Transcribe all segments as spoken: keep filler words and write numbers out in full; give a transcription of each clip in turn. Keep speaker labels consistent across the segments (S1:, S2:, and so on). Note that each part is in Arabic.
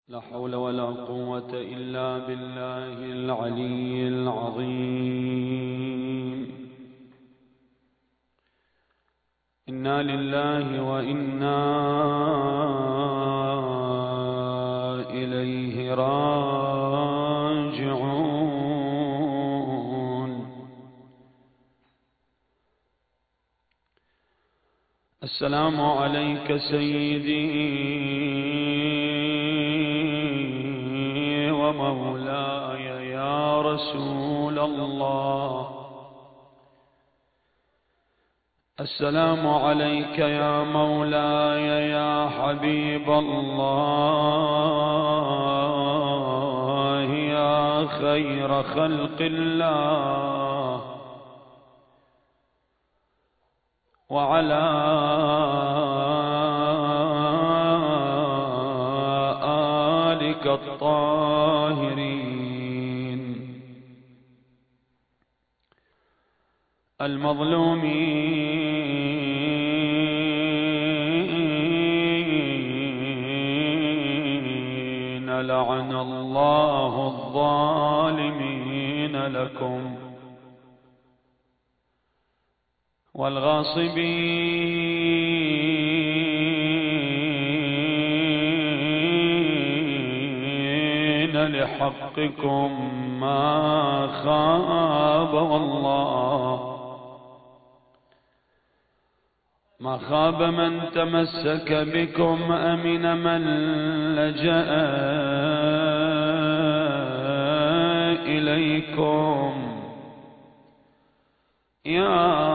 S1: لا حول ولا قوة إلا بالله العلي العظيم. إنا لله وإنا إليه راجعون. السلام عليك سيدي ومولاي يا رسول الله. السلام عليك يا مولاي يا حبيب الله يا خير خلق الله، وعلى آلك الطاهرين المظلومين، لعن الله الظالمين لكم والغاصبين لحقكم ما خاب والله، ما خاب من تمسك بكم أمن من لجأ إليكم. يا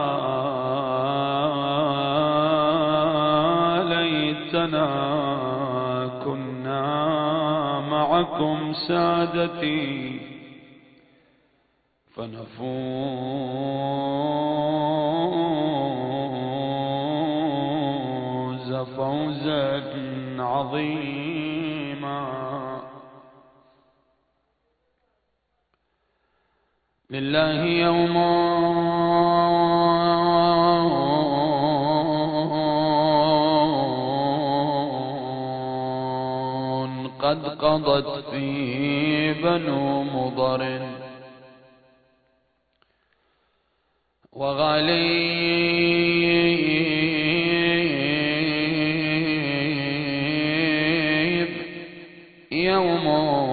S1: ليتنا كنا معكم سادتي فنفوز فوزا عظيما. لله يوم قد قضت فيه بنو مضر، وغليب يوم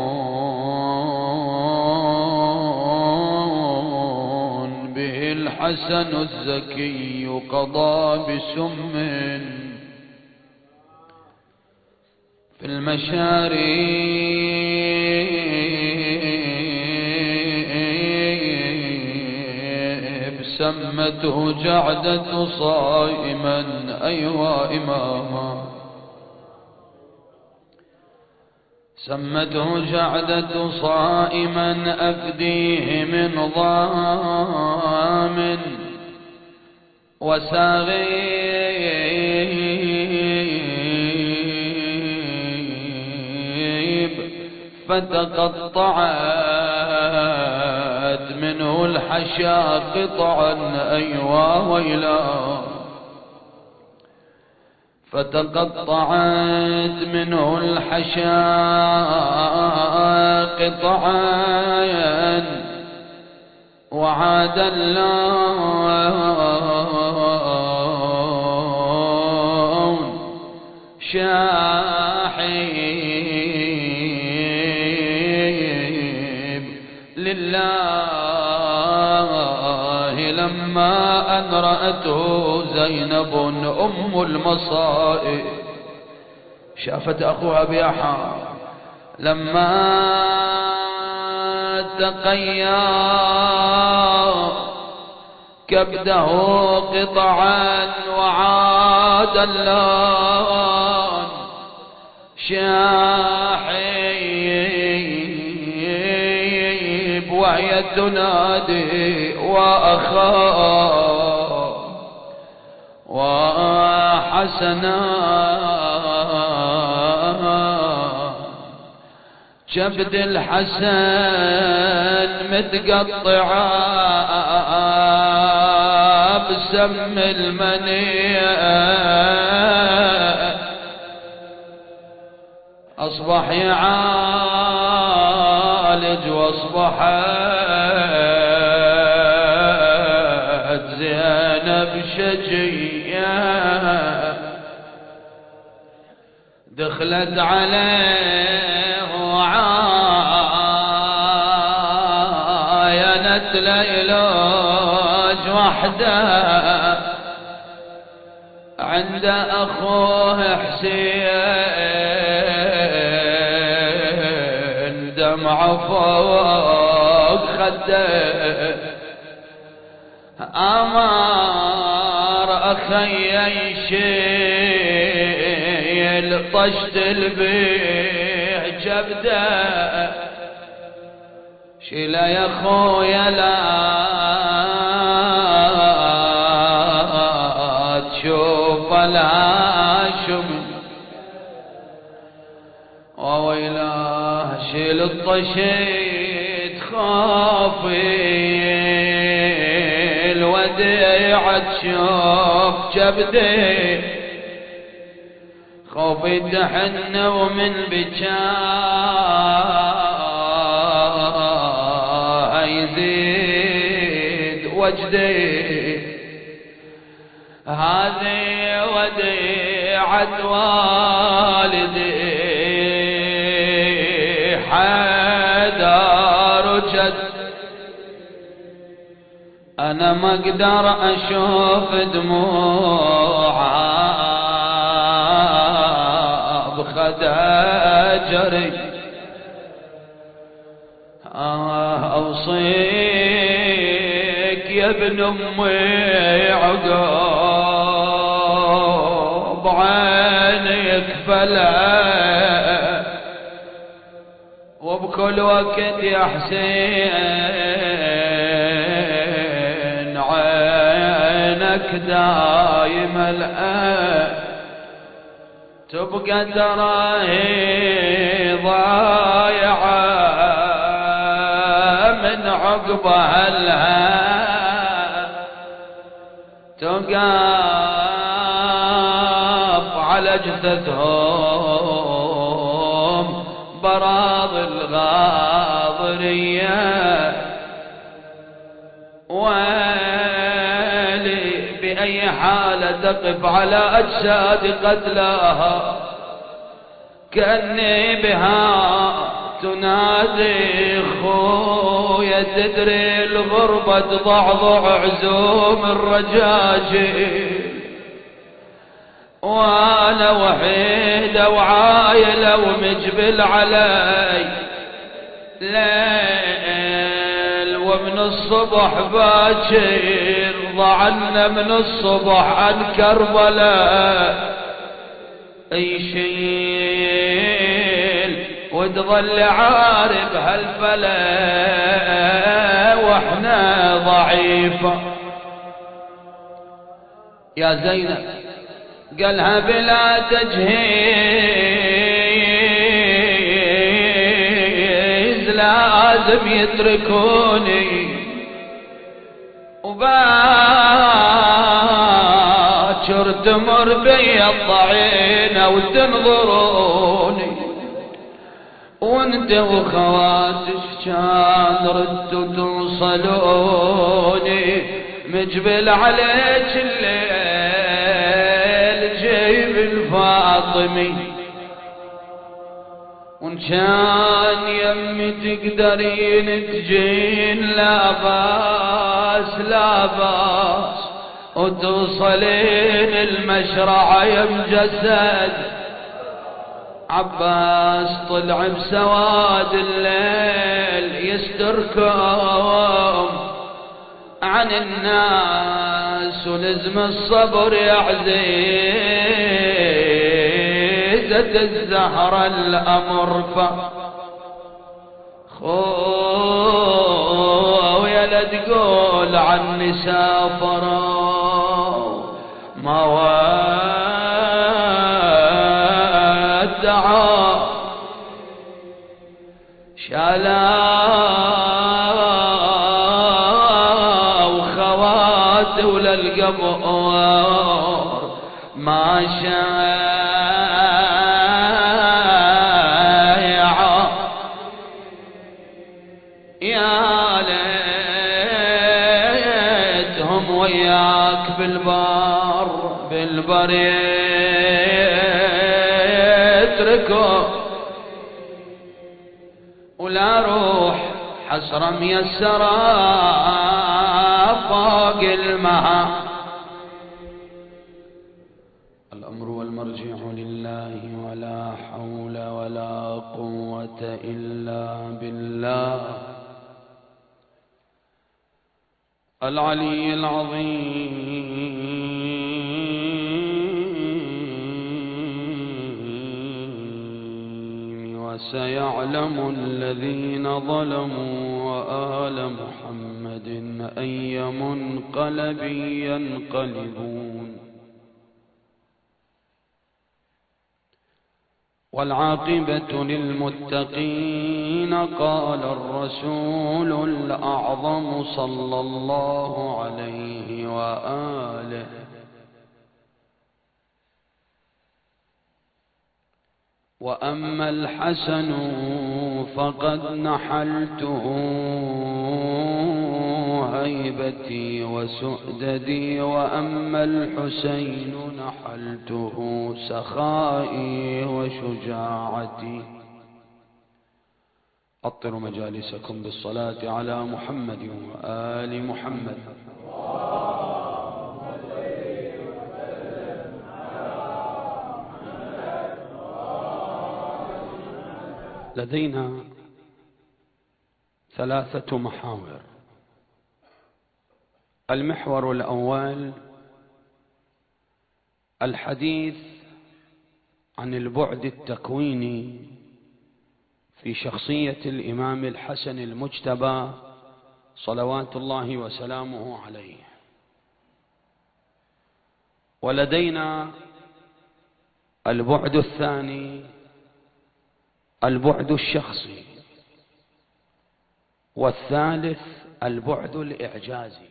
S1: به الحسن الزكي قضى بسم في المشارب، سمته جعدة صائما أيوا إماما، سمته جعدة صائما أفديه من ضام وساغيب، فتقطعت منه الحشا قطعا أيوا ويلا، فتقطعت منه الحشا قطعا، وعاد اللون شاحب لله لما أن رأته زينب أم المصائب، شافت أخوها بيحا لما تقيا كبده قطعا، وعاد اللون شاحب، وهي تنادي وأخاه وحسنا كبد الحسن متقطعا بسم المنية، أصبح يعالج وأصبحت زينب شجية دخلت عليه وعاينت ليلوج وحده عند أخوه حسين دمع فوق خده أمر أخي يشيل طشت البيع جبده شيل يا أخويا لا تشوف لا شم وويلاه شيل الطشيت خافي الوديعة تشوف جبدي خوفي تحن ومن بكاه يزيد وجدي هذه وديعة والدي حيدر جد أنا ما أقدر أشوف دموعها بخدها جري أوصيك يا ابن أمي عقب عينيك فلا وبكل وقت يا حسين عينك دايم الآن تبقى تراهي ضايعة من عقبها الها تقاف على جثثهم براض الغاضرية ويلي بأي حالة تقف على أجساد قتلاها كأني بها تنادي خويا تدري الغربة تضعضع عزوم الرجاجي وانا وحيدة وعايلة ومجبل علي ليل ومن الصبح باكر ضعنا من الصبح عن كربلاء يشيل وتظل عارب هالفلا واحنا ضعيفة يا زينب قالها بلا تجهيز لازم يتركوني وباكر تمر بي الضعينة وتنظروني وانت وخواتش كان ردتوا توصلوني مجبل عليك الليل جيب الفاطمي وان كان يمي تقدرين تجين لا باس لا باس وتوصلين المشرع يم جسد عباس طلع بسواد الليل يستركم عن الناس ولزم الصبر يا عزيزة الزهرة الأمر خويا لا تقول عني سافروا ما ودعوا شالا وخوات ولا القبور ما شاء يا ليتهم وياك بالبر بالبر يتركوا، ولا روح حسرة ميسرة فوق المها. الأمر والمرجع لله ولا حول ولا قوة إلا بالله العلي العظيم. وسيعلم الذين ظلموا وآل محمد أي منقلب ينقلبون. والعاقبة للمتقين. قال الرسول الأعظم صلى الله عليه وآله: وأما الحسن فقد نحلته هيبتي وسؤددي، وأما الحسين نحلته سخائي وشجاعتي. أطروا مجالسكم بالصلاة على محمد وآل محمد. لدينا ثلاثة محاور. المحور الأول الحديث عن البعد التكويني في شخصية الإمام الحسن المجتبى صلوات الله وسلامه عليه. ولدينا البعد الثاني البعد الشخصي، والثالث البعد الإعجازي.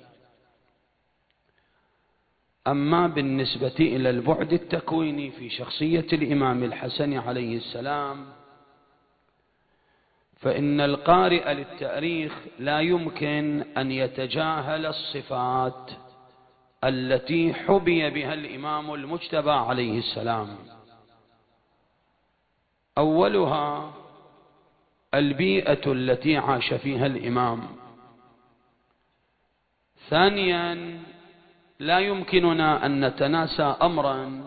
S1: أما بالنسبة إلى البعد التكويني في شخصية الإمام الحسن عليه السلام، فإن القارئ للتاريخ لا يمكن أن يتجاهل الصفات التي حبي بها الإمام المجتبى عليه السلام. أولها البيئة التي عاش فيها الإمام. ثانيا لا يمكننا أن نتناسى أمرا،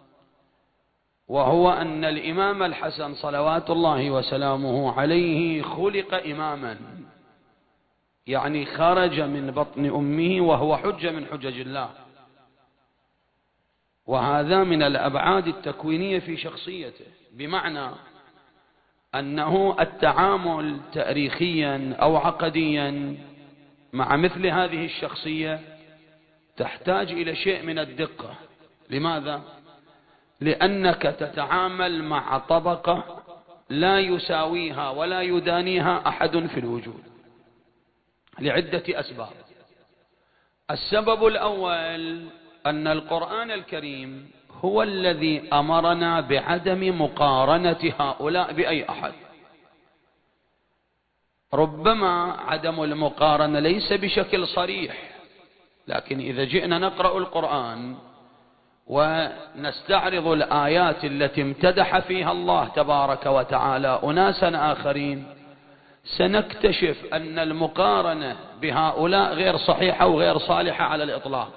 S1: وهو أن الإمام الحسن صلوات الله وسلامه عليه خلق إماما، يعني خرج من بطن أمه وهو حجة من حجج الله، وهذا من الأبعاد التكوينية في شخصيته، بمعنى أنه التعامل تاريخيا أو عقديا مع مثل هذه الشخصية تحتاج إلى شيء من الدقة. لماذا؟ لأنك تتعامل مع طبقة لا يساويها ولا يدانيها أحد في الوجود لعدة أسباب. السبب الأول أن القرآن الكريم هو الذي أمرنا بعدم مقارنة هؤلاء بأي أحد. ربما عدم المقارنة ليس بشكل صريح، لكن إذا جئنا نقرأ القرآن ونستعرض الآيات التي امتدح فيها الله تبارك وتعالى أناسا آخرين، سنكتشف أن المقارنة بهؤلاء غير صحيحة وغير صالحة على الإطلاق.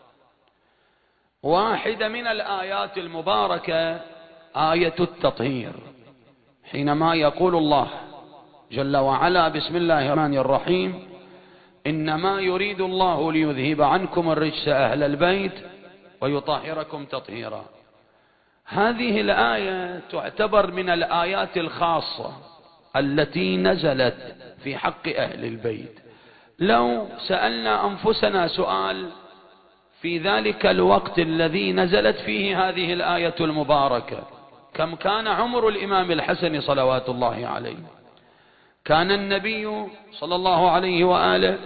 S1: واحدة من الآيات المباركة آية التطهير، حينما يقول الله جل وعلا: بسم الله الرحمن الرحيم: إنما يريد الله ليذهب عنكم الرجس أهل البيت ويطهركم تطهيرا. هذه الآية تعتبر من الآيات الخاصة التي نزلت في حق أهل البيت. لو سألنا أنفسنا سؤال في ذلك الوقت الذي نزلت فيه هذه الآية المباركة، كم كان عمر الإمام الحسن صلوات الله عليه؟ كان النبي صلى الله عليه وآله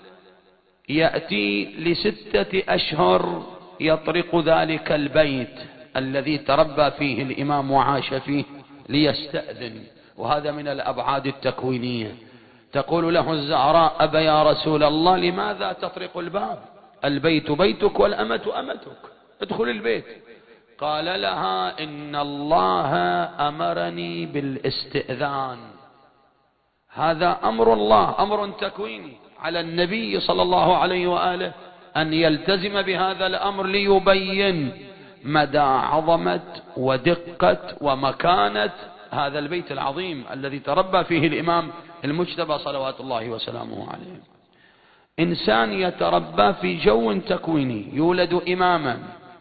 S1: يأتي لستة أشهر يطرق ذلك البيت الذي تربى فيه الإمام وعاش فيه ليستأذن، وهذا من الأبعاد التكوينية. تقول له الزهراء: أبا يا رسول الله لماذا تطرق الباب؟ البيت بيتك والأمة أمتك، ادخل البيت. قال لها: إن الله أمرني بالاستئذان. هذا أمر الله، أمر تكويني على النبي صلى الله عليه وآله أن يلتزم بهذا الأمر ليبين مدى عظمة ودقة ومكانة هذا البيت العظيم الذي تربى فيه الإمام المجتبى صلوات الله وسلامه عليه. إنسان يتربى في جو تكويني، يولد إماما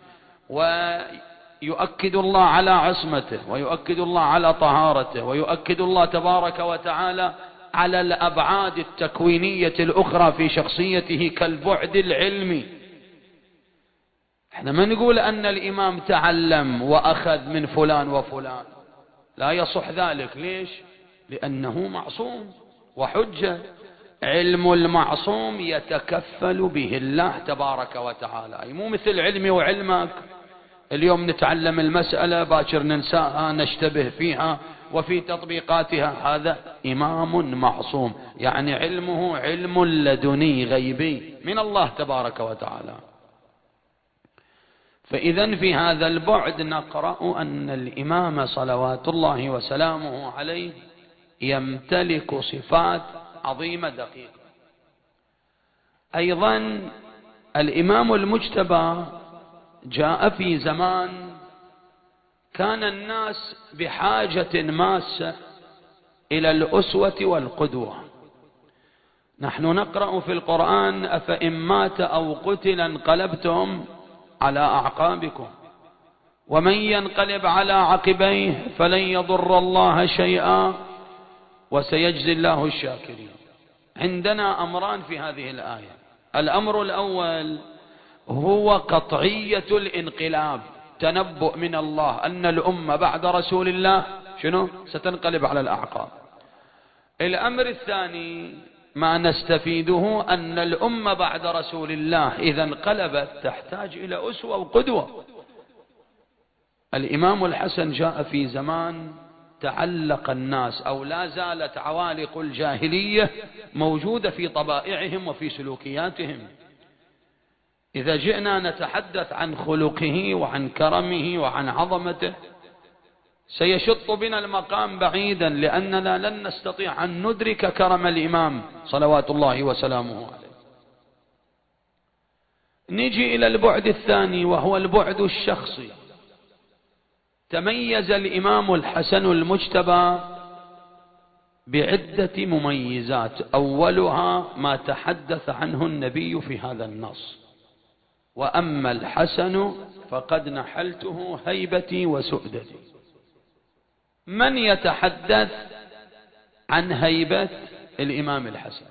S1: ويؤكد الله على عصمته، ويؤكد الله على طهارته، ويؤكد الله تبارك وتعالى على الأبعاد التكوينية الأخرى في شخصيته كالبعد العلمي. احنا ما نقول أن الإمام تعلم وأخذ من فلان وفلان، لا يصح ذلك. ليش؟ لأنه معصوم وحجة. علم المعصوم يتكفل به الله تبارك وتعالى، أي مو مثل علمي وعلمك. اليوم نتعلم المسألة باكر ننساها، نشتبه فيها وفي تطبيقاتها. هذا إمام معصوم، يعني علمه علم لدني غيبي من الله تبارك وتعالى. فإذا في هذا البعد نقرأ أن الإمام صلوات الله وسلامه عليه يمتلك صفات عظيمة دقيقة. أيضا الإمام المجتبى جاء في زمان كان الناس بحاجة ماسة إلى الأسوة والقدوة. نحن نقرأ في القرآن: أفإن مات أو قتل انقلبتم على أعقابكم ومن ينقلب على عقبيه فلن يضر الله شيئا وسيجزي الله الشاكرين. عندنا أمران في هذه الآية. الأمر الأول هو قطعية الانقلاب، تنبؤ من الله أن الأمة بعد رسول الله شنو؟ ستنقلب على الأعقاب. الأمر الثاني ما نستفيده أن الأمة بعد رسول الله إذا انقلبت تحتاج إلى أسوة وقدوة. الإمام الحسن جاء في زمان تعلق الناس، أو لا زالت عوالق الجاهلية موجودة في طبائعهم وفي سلوكياتهم. إذا جئنا نتحدث عن خلقه وعن كرمه وعن عظمته سيشط بنا المقام بعيدا، لأننا لن نستطيع أن ندرك كرم الإمام صلوات الله وسلامه عليه. نجي إلى البعد الثاني وهو البعد الشخصي. تميز الإمام الحسن المجتبى بعدة مميزات، أولها ما تحدث عنه النبي في هذا النص: وأما الحسن فقد نحلته هيبتي وسؤدتي. من يتحدث عن هيبة الإمام الحسن؟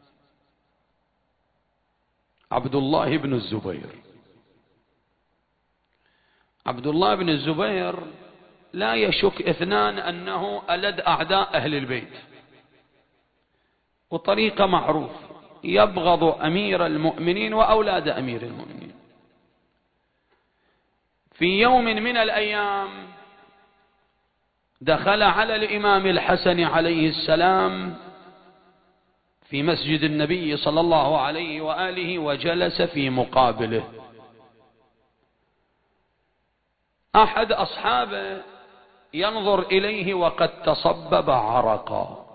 S1: عبد الله بن الزبير. عبد الله بن الزبير لا يشك اثنان أنه ألد أعداء أهل البيت، وطريقة معروف: يبغض أمير المؤمنين وأولاد أمير المؤمنين. في يوم من الأيام دخل على الإمام الحسن عليه السلام في مسجد النبي صلى الله عليه وآله وجلس في مقابله. أحد أصحابه ينظر إليه وقد تصبب عرقا،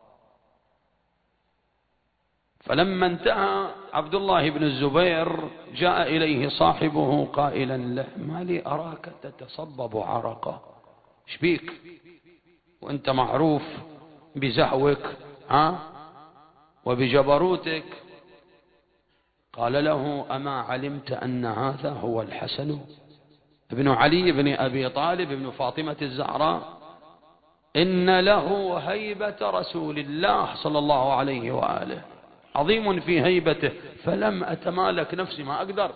S1: فلما انتهى عبد الله بن الزبير جاء إليه صاحبه قائلا له: ما لي أراك تتصبب عرقا، ايش بيك وانت معروف بزهوك ها وبجبروتك؟ قال له: أما علمت أن هذا هو الحسن ابن علي بن أبي طالب ابن فاطمة الزهراء؟ إن له هيبة رسول الله صلى الله عليه وآله، عظيم في هيبته، فلم أتمالك نفسي، ما أقدر.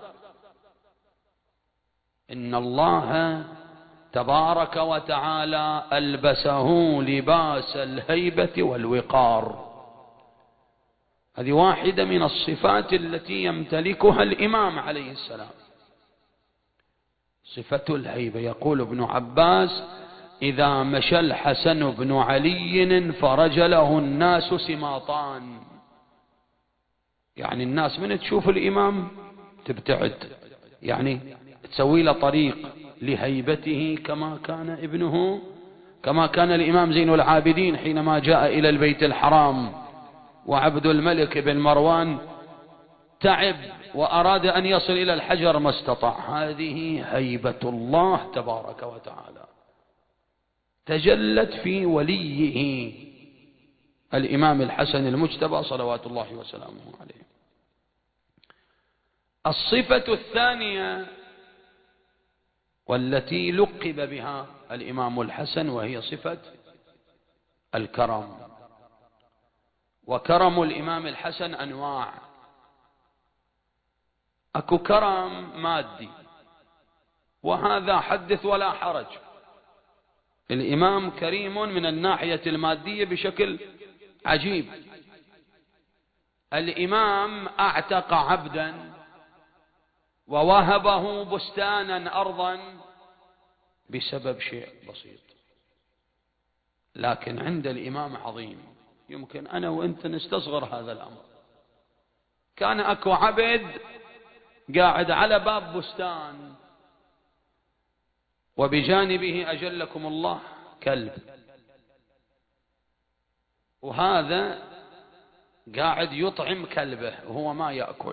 S1: إن الله تبارك وتعالى ألبسه لباس الهيبة والوقار. هذه واحدة من الصفات التي يمتلكها الإمام عليه السلام، صفة الهيبة. يقول ابن عباس: إذا مشى الحسن بن علي فرجله الناس سماطان، يعني الناس من تشوف الإمام تبتعد، يعني تسوي له طريق لهيبته، كما كان ابنه كما كان الإمام زين العابدين حينما جاء إلى البيت الحرام وعبد الملك بن مروان تعب وأراد أن يصل إلى الحجر ما استطاع. هذه هيبة الله تبارك وتعالى تجلت في وليه الإمام الحسن المجتبى صلوات الله وسلامه عليه. الصفة الثانية والتي لقب بها الإمام الحسن وهي صفة الكرم. وكرم الإمام الحسن أنواع، أكو كرم مادي، وهذا حدث ولا حرج، الإمام كريم من الناحية المادية بشكل عجيب. الإمام أعتق عبدا ووهبه بستانا أرضا بسبب شيء بسيط، لكن عند الإمام عظيم، يمكن أنا وأنت نستصغر هذا الأمر. كان أكو عبد قاعد على باب بستان وبجانبه أجلكم الله كلب، وهذا قاعد يطعم كلبه وهو ما يأكل.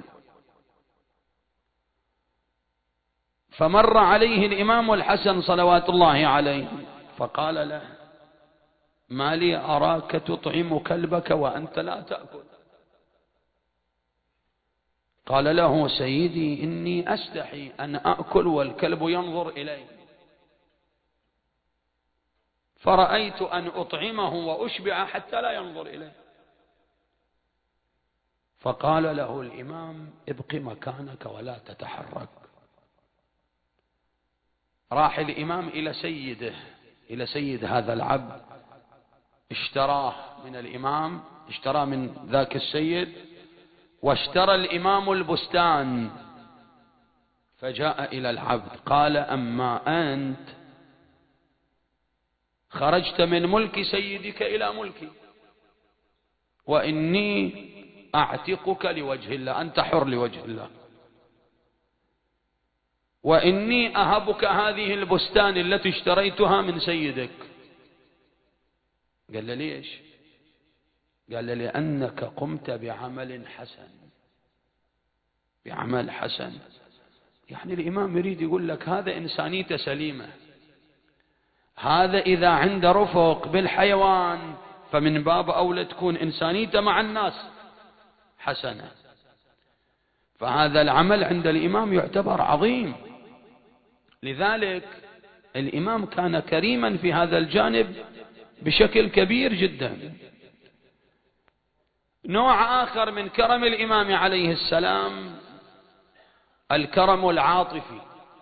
S1: فمر عليه الإمام الحسن صلوات الله عليه فقال له: ما لي أراك تطعم كلبك وأنت لا تأكل؟ قال له: سيدي إني أستحي أن أأكل والكلب ينظر إلي، فرأيت أن أطعمه وأشبع حتى لا ينظر إلي. فقال له الإمام: ابق مكانك ولا تتحرك. راح الإمام إلى سيده، إلى سيد هذا العبد، اشتراه من الإمام، اشترى من ذاك السيد، واشترى الإمام البستان. فجاء إلى العبد قال: أما أنت خرجت من ملك سيدك إلى ملكي، وإني أعتقك لوجه الله، أنت حر لوجه الله، وإني أهبك هذه البستان التي اشتريتها من سيدك. قال له: ليش؟ قال له: لأنك قمت بعمل حسن. بعمل حسن يعني الإمام يريد يقول لك هذا إنسانيته سليمة، هذا إذا عنده رفق بالحيوان فمن باب أولى تكون إنسانيته مع الناس حسنة. فهذا العمل عند الإمام يعتبر عظيم، لذلك الإمام كان كريما في هذا الجانب بشكل كبير جدا. نوع آخر من كرم الإمام عليه السلام الكرم العاطفي.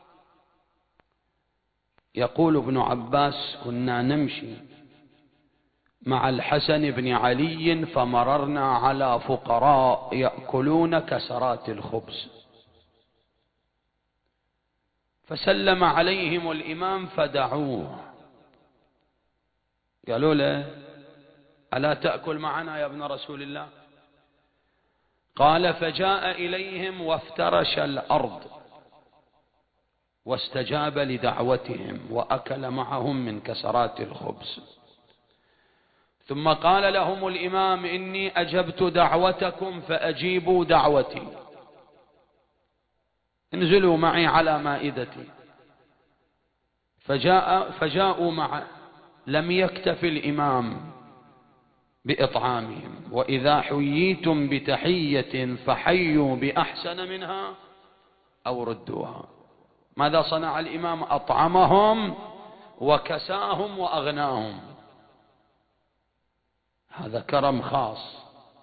S1: يقول ابن عباس: كنا نمشي مع الحسن بن علي فمررنا على فقراء يأكلون كسرات الخبز، فسلم عليهم الإمام فدعوه، قالوا له: ألا تأكل معنا يا ابن رسول الله؟ قال: فجاء إليهم وافترش الأرض واستجاب لدعوتهم وأكل معهم من كسرات الخبز. ثم قال لهم الإمام: إني أجبت دعوتكم فأجيبوا دعوتي، انزلوا معي على مائدتي. فجاء فجاءوا معه. لم يكتف الإمام بإطعامهم: وإذا حييتم بتحية فحيوا بأحسن منها أو ردوها. ماذا صنع الإمام؟ أطعمهم وكساهم وأغناهم. هذا كرم خاص.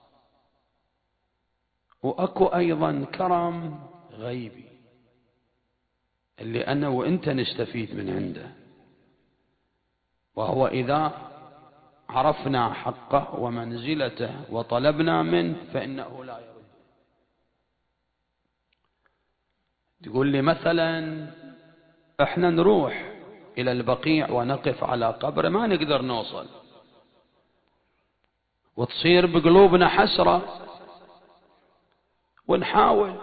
S1: وأكو أيضا كرم غيبي اللي أنا وإنت نستفيد من عنده، وهو إذا عرفنا حقه ومنزلته وطلبنا منه فإنه لا يرد. تقول لي مثلا احنا نروح إلى البقيع ونقف على قبره ما نقدر نوصل، وتصير بقلوبنا حسرة ونحاول.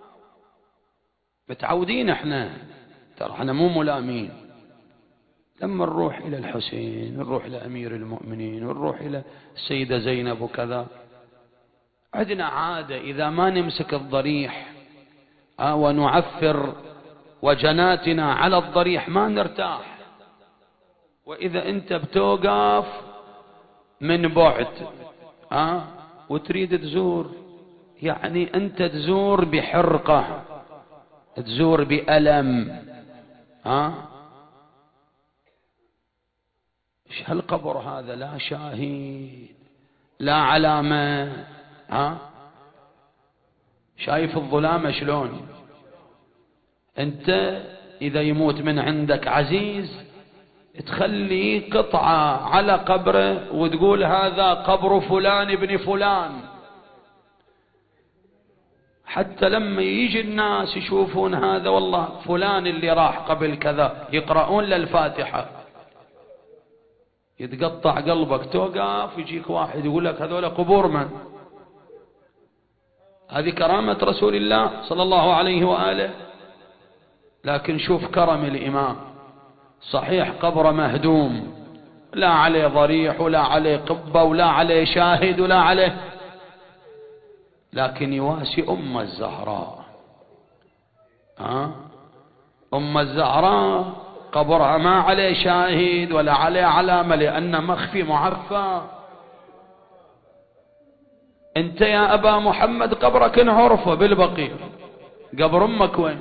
S1: متعودين احنا، ترى احنا مو ملامين، لما نروح إلى الحسين، نروح إلى أمير المؤمنين، ونروح إلى السيدة زينب وكذا، عندنا عادة إذا ما نمسك الضريح آه ونعفر وجناتنا على الضريح ما نرتاح. وإذا أنت بتوقف من بعد آه وتريد تزور، يعني أنت تزور بحرقة، تزور بألم. آه ايش هالقبر هذا؟ لا شاهد لا علامة. ها شايف الظلام شلون؟ انت اذا يموت من عندك عزيز تخلي قطعة على قبره وتقول هذا قبر فلان ابن فلان، حتى لما يجي الناس يشوفون هذا والله فلان اللي راح قبل كذا، يقرؤون للفاتحة، يتقطع قلبك. توقف يجيك واحد يقول لك هذول قبور من؟ هذه كرامة رسول الله صلى الله عليه وآله. لكن شوف كرم الإمام، صحيح قبر مهدوم، لا عليه ضريح ولا عليه قبة ولا عليه شاهد ولا عليه، لكن يواسي أم الزهراء. ها أم الزهراء قبرها ما عليه شاهد ولا عليه علامة لأنه مخفي معفى. انت يا أبا محمد قبرك نعرفه بالبقيع، قبر أمك وين؟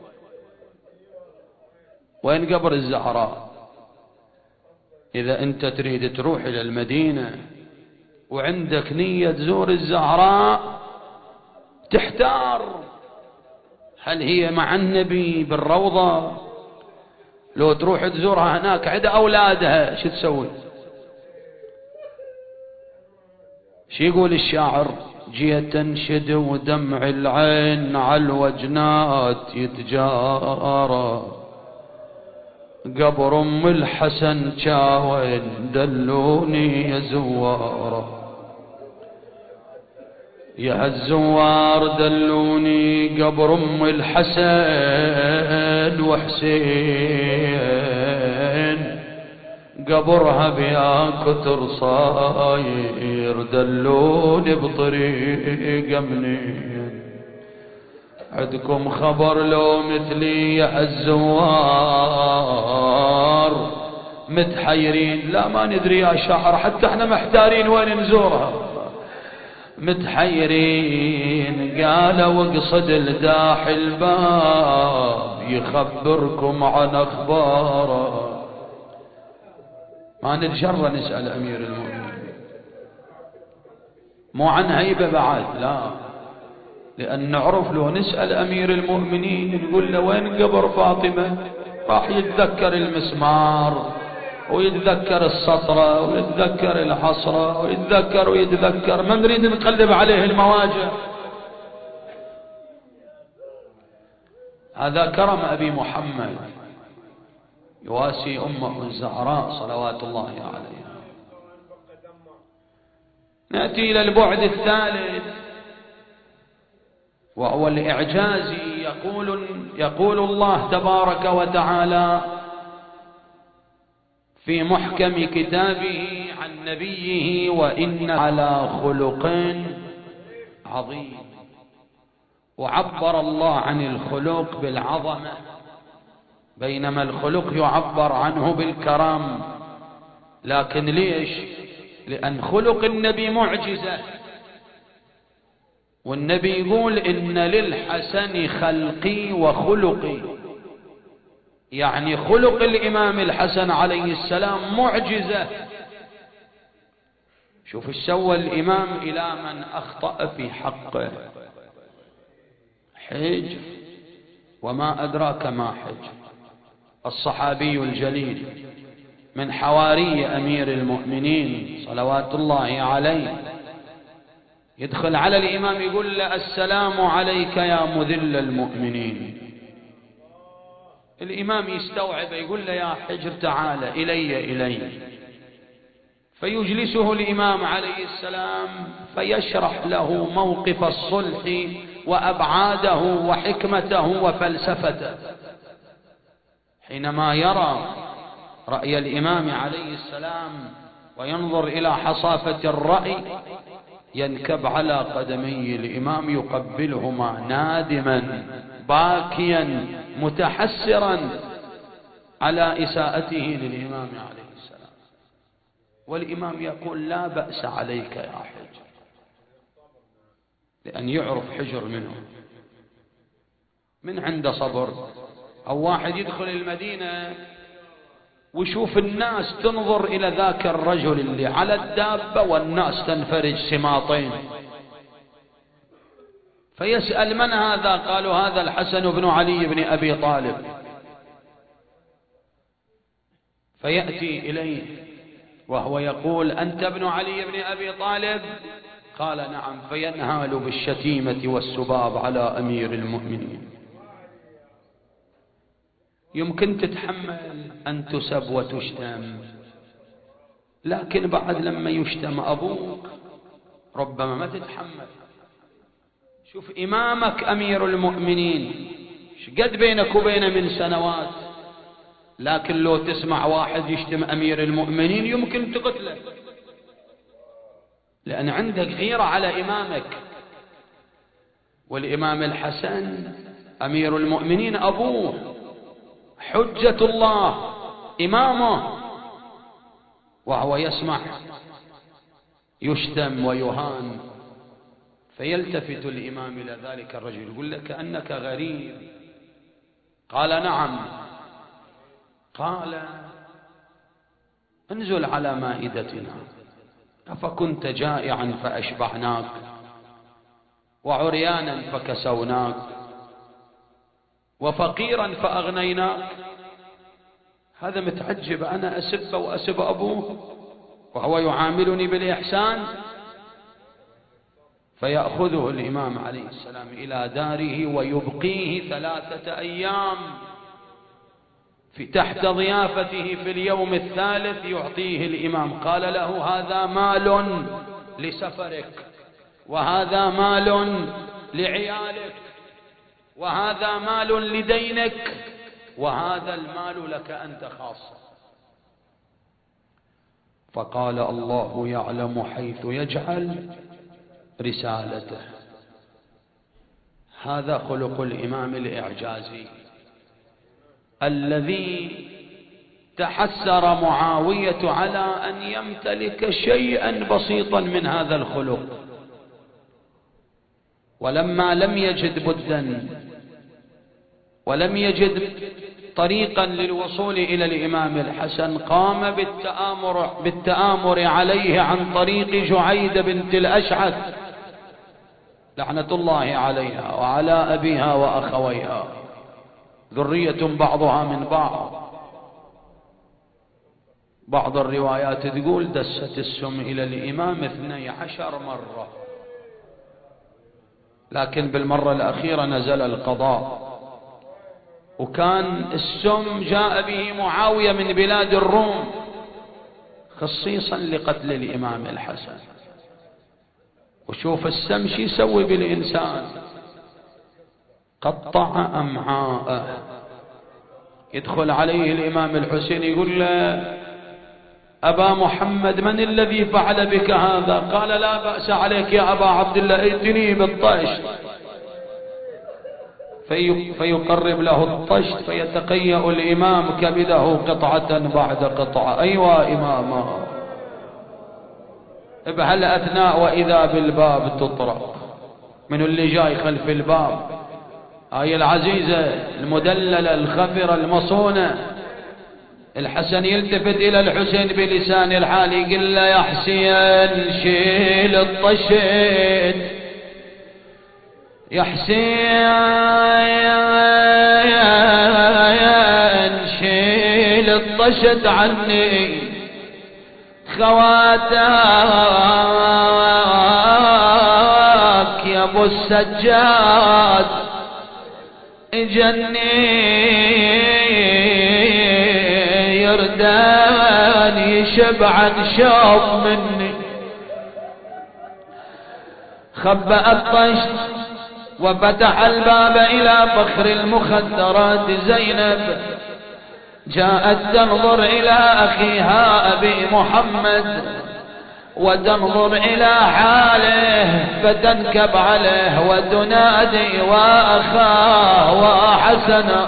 S1: وين قبر الزهراء؟ إذا أنت تريد تروح إلى المدينة وعندك نية تزور الزهراء تحتار، هل هي مع النبي بالروضة؟ لو تروح تزورها هناك عند أولادها شو تسوي؟ شو يقول الشاعر؟ جيت انشد ودمع العين على الوجنات يتجارى، قبر ام الحسن شاوين دلوني يا زوارة، يا الزوار دلوني قبر ام الحسن وحسين، قبرها بيا كتر صاير دلوني بطريقة منين، عندكم خبر لو مثلي يا الزوار متحيرين؟ لا ما ندري يا شاعر، حتى احنا محتارين وين نزورها، متحيرين. قالوا اقصد الداح الباب يخبركم عن اخباره، ما نتجرى نسأل أمير المؤمنين، مو عن هيبة بعد، لا، لأن نعرف لو نسأل أمير المؤمنين نقول له وين قبر فاطمة راح يتذكر المسمار ويتذكر السطرة ويتذكر الحصرة ويتذكر ويتذكر، ما نريد نقلب عليه المواجع. هذا كرم أبي محمد يواسي أمه الزهراء صلوات الله عليها. نأتي إلى البعد الثالث وهو الإعجازي. يقول, يقول الله تبارك وتعالى في محكم كتابه عن نبيه وإن على خلق عظيم، وعبر الله عن الخلق بالعظمة، بينما الخلق يعبر عنه بالكرم. لكن ليش؟ لأن خلق النبي معجزة، والنبي يقول إن للحسن خلقي وخلقي، يعني خلق الإمام الحسن عليه السلام معجزة. شوف ايش سوى الإمام إلى من أخطأ في حقه، حجر، وما أدراك ما حجر. الصحابي الجليل من حواري أمير المؤمنين صلوات الله عليه يدخل على الإمام يقول له السلام عليك يا مذل المؤمنين. الإمام يستوعب، يقول له يا حجر تعال إلي إلي، فيجلسه الإمام عليه السلام فيشرح له موقف الصلح وأبعاده وحكمته وفلسفته. حينما يرى رأي الإمام عليه السلام وينظر إلى حصافة الرأي ينكب على قدمي الإمام يقبلهما نادما باكيا متحسرا على إساءته للإمام عليه السلام. والإمام يقول لا بأس عليك يا حجر، لأن يعرف حجر منه من عنده صبر. أو واحد يدخل المدينة ويشوف الناس تنظر إلى ذاك الرجل اللي على الدابة والناس تنفرج سماطين، فيسأل من هذا؟ قالوا هذا الحسن بن علي بن أبي طالب. فيأتي إليه وهو يقول أنت ابن علي بن أبي طالب؟ قال نعم. فينهال بالشتيمة والسباب على أمير المؤمنين. يمكن تتحمل أن تسب وتشتم، لكن بعد لما يشتم أبوك ربما ما تتحمل. شوف إمامك أمير المؤمنين شقد بينك وبينه من سنوات، لكن لو تسمع واحد يشتم أمير المؤمنين يمكن تقتله، لأن عندك غيرة على إمامك. والإمام الحسن أمير المؤمنين أبوه حجة الله إمامه، وهو يسمع يشتم ويهان. فيلتفت الإمام إلى ذلك الرجل يقول لك كأنك غريب. قال نعم. قال انزل على مائدتنا، أفكنت جائعا فأشبعناك وعريانا فكسوناك وفقيرا فأغنيناك؟ هذا متعجب أنا أسب وأسب أبوه وهو يعاملني بالإحسان. فيأخذه الإمام عليه السلام إلى داره ويبقيه ثلاثة أيام في تحت ضيافته. في اليوم الثالث يعطيه الإمام، قال له هذا مال لسفرك، وهذا مال لعيالك، وهذا مال لدينك، وهذا المال لك أنت خاصة. فقال الله يعلم حيث يجعل رسالته. هذا خلق الإمام الإعجازي الذي تحسر معاوية على أن يمتلك شيئا بسيطا من هذا الخلق، ولما لم يجد بدا ولم يجد طريقا للوصول إلى الإمام الحسن قام بالتآمر, بالتآمر عليه عن طريق جعيد بنت الأشعث لعنة الله عليها وعلى أبيها وأخويها، ذرية بعضها من بعض. بعض الروايات تقول دست السم إلى الإمام اثني عشر مرة، لكن بالمرة الأخيرة نزل القضاء، وكان السم جاء به معاوية من بلاد الروم خصيصا لقتل الإمام الحسن. وشوف السم شي يسوي بالإنسان، قطع أمعاءه. يدخل عليه الإمام الحسين يقول له أبا محمد من الذي فعل بك هذا؟ قال لا بأس عليك يا أبا عبد الله، ائتني بالطشت. في فيقرب له الطشت فيتقيأ الإمام كبده قطعة بعد قطعة. أيوة إماما. بهالأثناء وإذا بالباب تطرق. من اللي جاي خلف الباب؟ هاي العزيزة المدللة الخفرة المصونة. الحسن يلتفت إلى الحسين بلسان الحال يقول له يا حسين شيل الطشت، يا حسين شيل الطشت عني، خواتاك يا ابو السجاد اجني بردان يشبع شوق مني. خبأ الطشت وفتح الباب إلى فخر المخدرات زينب. جاءت تنظر إلى أخيها أبي محمد وتنظر إلى حاله فتنكب عليه وتنادي وأخاه وحسنا.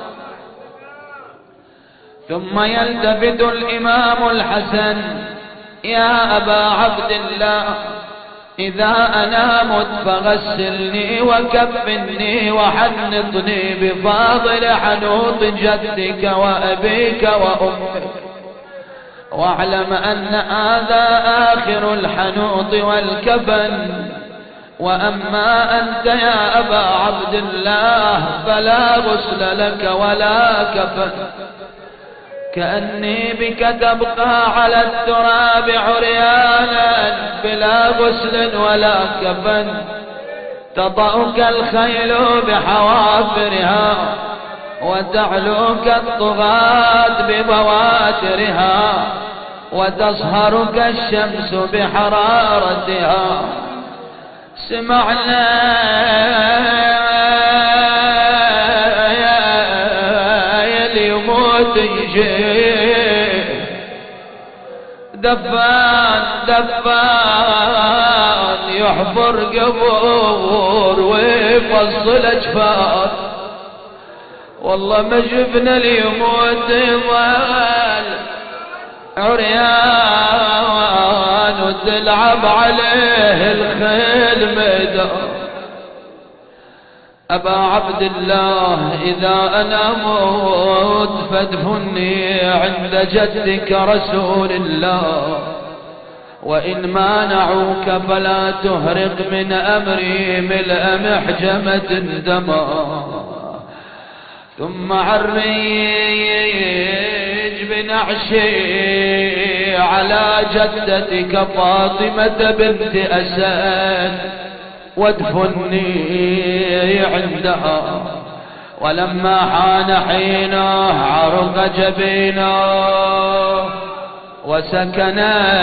S1: ثم يلتفت الإمام الحسن: يا أبا عبد الله، إذا أنا مت فغسلني وكفني وحنطني بفاضل حنوط جدك وأبيك وأمك، واعلم أن هذا آخر الحنوط والكفن. وأما أنت يا أبا عبد الله فلا غسل لك ولا كفن، كأني بك تبقى على التراب عريانا بلا غسل ولا كفن، تطأك الخيل بحوافرها وتعلوك الطغاة ببواترها وتصهرك الشمس بحرارتها. سمعنا يلي يموت يجي دفان دفان يحفر قبور ويفصل اجفار. والله ما جبنا ليموت يضل عريان وتلعب عليه الخيل ميدان. أبا عبد الله، إذا أنا موت فادفني عند جدك رسول الله، وإن مانعوك فلا تهرق من أمري ملء محجمة دما. ثم عريج بنعشي على جدتك فاطمة بنت أسد وادفني عندها. ولما حان حينه عرق جبينه وسكن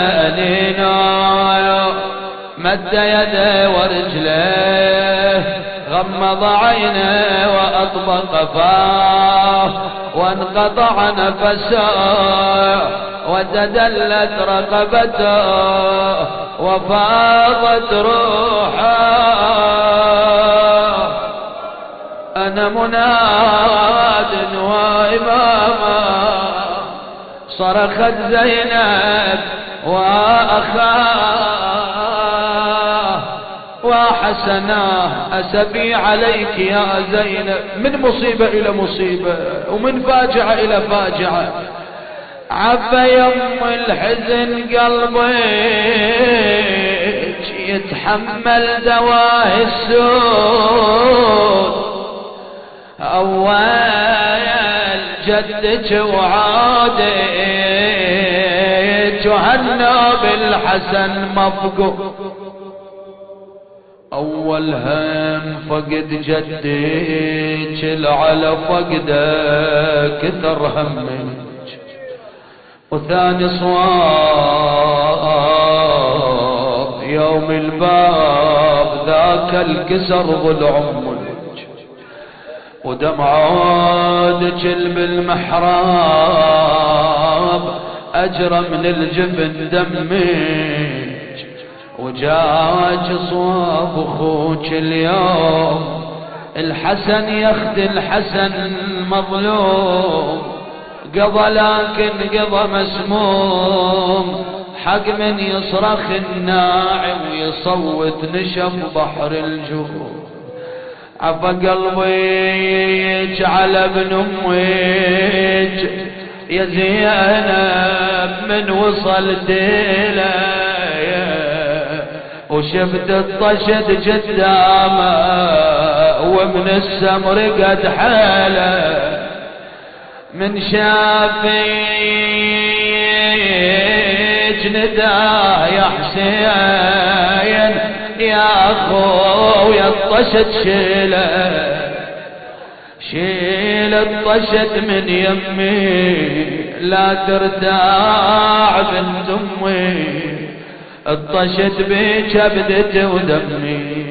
S1: أنينه مد يده ورجليه غمض عينه وأطبق فاه وانقطع نفسه وتدلت رقبته وفاضت روحه. أنا مناد وإماما صرخت زينب وأخاه وحسناه: أسبي عليك يا زينب. من مصيبة إلى مصيبة ومن فاجعة إلى فاجعة. عبى يم الحزن قلبك يتحمل دواه السود. أول جدك وعادك وهنا بالحسن مفقود. أول هم فقد جدك العلى فقده كثر همك. وثاني صواب يوم الباب ذاك الكسر ظل عمك. ودمعاتك بالمحراب أجرى من الجبن دمك. وجاك صواب اخوك اليوم الحسن يخدي الحسن المظلوم. قضى لكن قضى مسموم، حق من يصرخ الناعم ويصوت نشف بحر الجود. عفى قلبيك على ابن امك يا زينب من وصلت له وشفت الطشد قدامه ومن السمر قد حاله. من شافيك نداه يا حسين يا اخو يا الطشد شيله شيل الطشد من يمي لا ترتاع بنت امي اطشت بكبدتي ودمي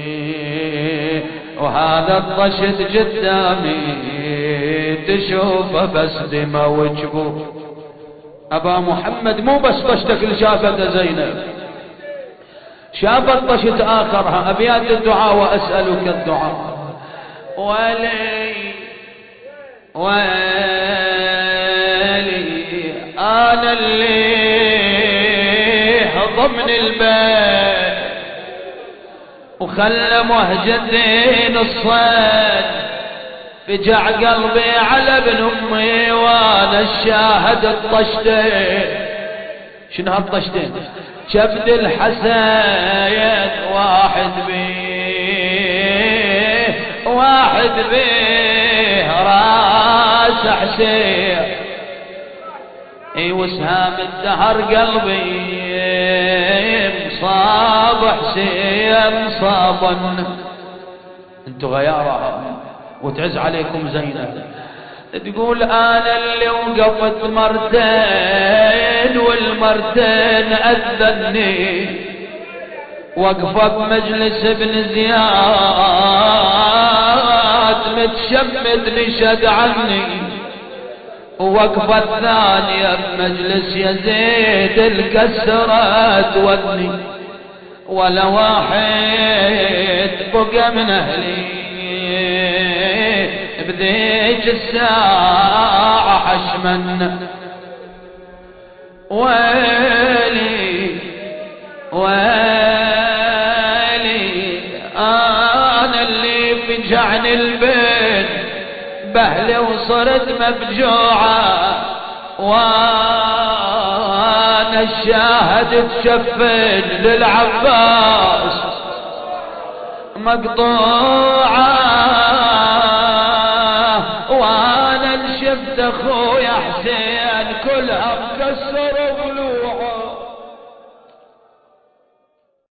S1: وهذا الطشت قدامي تشوفه بس دمى وجبه. ابا محمد مو بس طشتك اللي شافته زينب، شافت طشت اخرها. ابيات الدعاء واسألك الدعاء. ولي ولي انا اللي ضمن البيت وخلى مهجتين الصيد فجع قلبي على ابن امي وانا الشاهد الطشتين. شنو هالطشتين؟ كبد الحسين واحد بيه واحد بيه راس حسين، اي وسهام الدهر قلبي مصاب حسين صابا. انتو غيارها وتعز عليكم زينب. تقول انا اللي وقفت مرتين والمرتين اذني وقفه بمجلس ابن زياد متشمت نشد عني، ووقفه الثانيه بمجلس يزيد الكسرة ودني ولا واحد بقى من اهلي بذيك الساعة حشما. ويلي ويلي انا اللي فجعني البين بهلي وصرت مفجوعة وانا الشاهد تشفن للعباس مقطوعة وانا شفت اخويا حسين كلها مكسر